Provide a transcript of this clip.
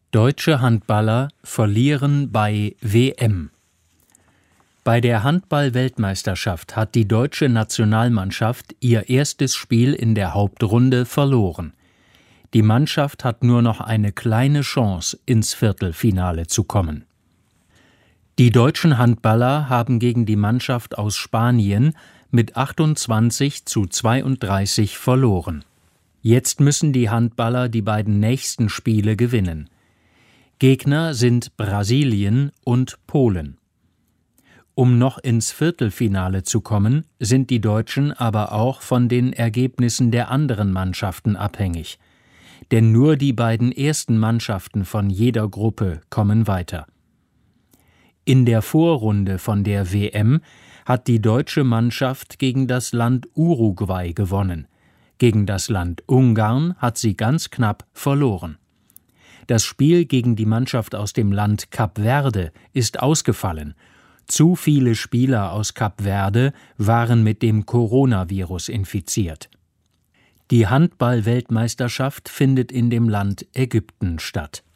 Deutsche Handballer verlieren bei WM. Bei der Handball-Weltmeisterschaft hat die deutsche Nationalmannschaft ihr erstes Spiel in der Hauptrunde verloren. Die Mannschaft hat nur noch eine kleine Chance, ins Viertelfinale zu kommen. Die deutschen Handballer haben gegen die Mannschaft aus Spanien mit 28:32 verloren. Jetzt müssen die Handballer die beiden nächsten Spiele gewinnen. Gegner sind Brasilien und Polen. Um noch ins Viertelfinale zu kommen, sind die Deutschen aber auch von den Ergebnissen der anderen Mannschaften abhängig. Denn nur die beiden ersten Mannschaften von jeder Gruppe kommen weiter. In der Vorrunde von der WM hat die deutsche Mannschaft gegen das Land Uruguay gewonnen. Gegen das Land Ungarn hat sie ganz knapp verloren. Das Spiel gegen die Mannschaft aus dem Land Kap Verde ist ausgefallen. Zu viele Spieler aus Kap Verde waren mit dem Coronavirus infiziert. Die Handball-Weltmeisterschaft findet in dem Land Ägypten statt.